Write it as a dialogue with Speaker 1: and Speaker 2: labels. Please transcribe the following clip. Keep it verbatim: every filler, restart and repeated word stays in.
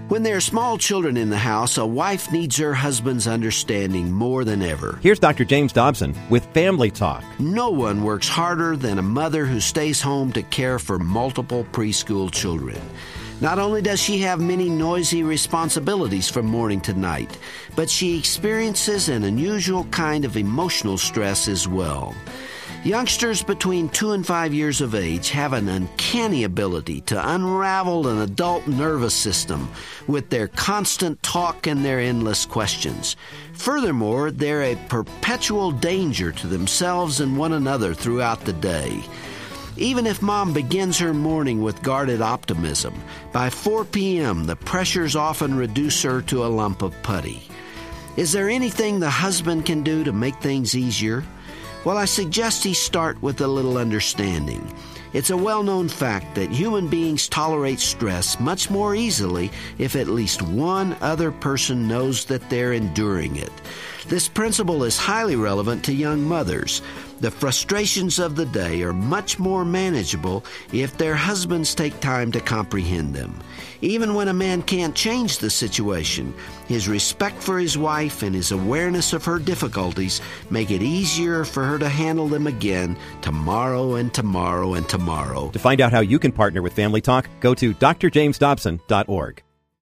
Speaker 1: When there are small children in the house, a wife needs her husband's understanding more than ever.
Speaker 2: Here's Doctor James Dobson with Family Talk.
Speaker 1: No one works harder than a mother who stays home to care for multiple preschool children. Not only does she have many noisy responsibilities from morning to night, but she experiences an unusual kind of emotional stress as well. Youngsters between two and five years of age have an uncanny ability to unravel an adult nervous system with their constant talk and their endless questions. Furthermore, they're a perpetual danger to themselves and one another throughout the day. Even if mom begins her morning with guarded optimism, by four p.m. the pressures often reduce her to a lump of putty. Is there anything the husband can do to make things easier? Well, I suggest he start with a little understanding. It's a well-known fact that human beings tolerate stress much more easily if at least one other person knows that they're enduring it. This principle is highly relevant to young mothers. The frustrations of the day are much more manageable if their husbands take time to comprehend them. Even when a man can't change the situation, his respect for his wife and his awareness of her difficulties make it easier for her to handle them again tomorrow and tomorrow and tomorrow.
Speaker 2: To find out how you can partner with Family Talk, go to d r james dobson dot org.